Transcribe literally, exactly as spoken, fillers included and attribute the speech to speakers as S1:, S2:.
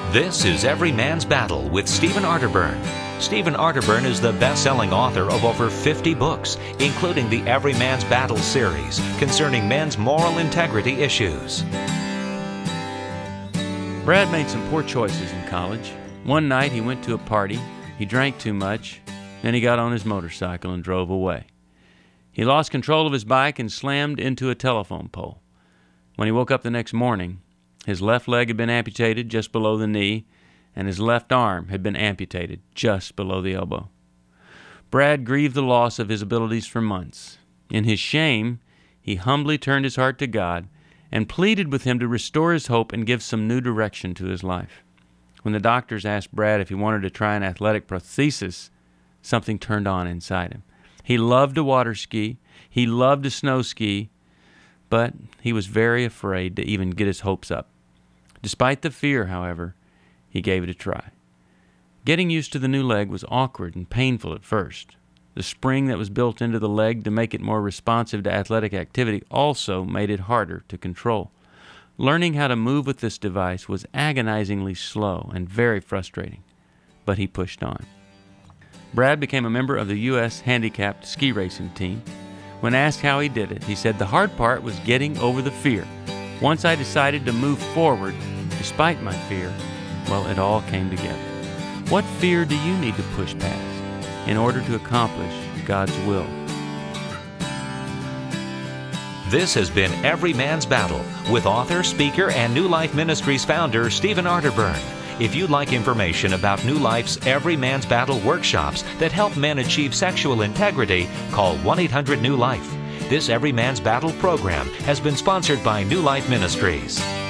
S1: This is Every Man's Battle with Stephen Arterburn. Stephen Arterburn is the best-selling author of over fifty books, including the Every Man's Battle series concerning men's moral integrity issues.
S2: Brad made some poor choices in college. One night he went to a party, he drank too much, then he got on his motorcycle and drove away. He lost control of his bike and slammed into a telephone pole. When he woke up the next morning, his left leg had been amputated just below the knee, and his left arm had been amputated just below the elbow. Brad grieved the loss of his abilities for months. In his shame, he humbly turned his heart to God and pleaded with him to restore his hope and give some new direction to his life. When the doctors asked Brad if he wanted to try an athletic prosthesis, something turned on inside him. He loved to water ski, he loved to snow ski, but he was very afraid to even get his hopes up. Despite the fear, however, he gave it a try. Getting used to the new leg was awkward and painful at first. The spring that was built into the leg to make it more responsive to athletic activity also made it harder to control. Learning how to move with this device was agonizingly slow and very frustrating, but he pushed on. Brad became a member of the U S handicapped ski racing team. When asked how he did it, he said, "The hard part was getting over the fear. Once I decided to move forward, despite my fear, well, it all came together." What fear do you need to push past in order to accomplish God's will?
S1: This has been Every Man's Battle with author, speaker, and New Life Ministries founder Stephen Arterburn. If you'd like information about New Life's Every Man's Battle workshops that help men achieve sexual integrity, call one eight hundred new life. This Every Man's Battle program has been sponsored by New Life Ministries.